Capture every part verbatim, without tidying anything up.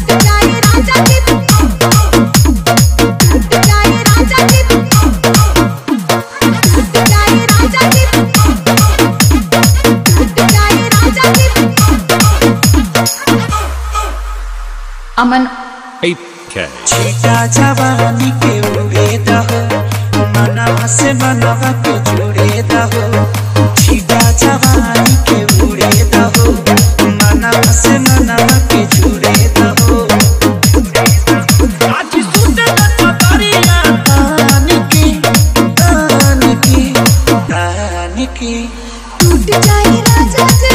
अमन छीटा जवानी के उड़े दहो मनवा से मनवा के जुड़े दहो छीटा जवानी के उड़े दहो मनवा से मनवा के जुड़े दहो आज सुनते न तरिया तान की तान की तान की टूट जाए राजा जी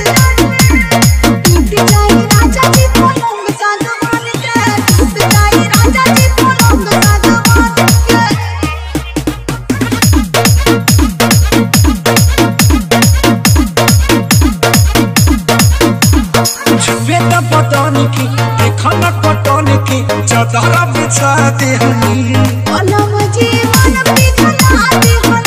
टूट जाए राजा जी पलंग सागवान के टूट जाए राजा जी पलंग सागवान के छुए त बटन की देखा न कटन की चादर बिछा दे हनी पलंग जीवन पिघला दे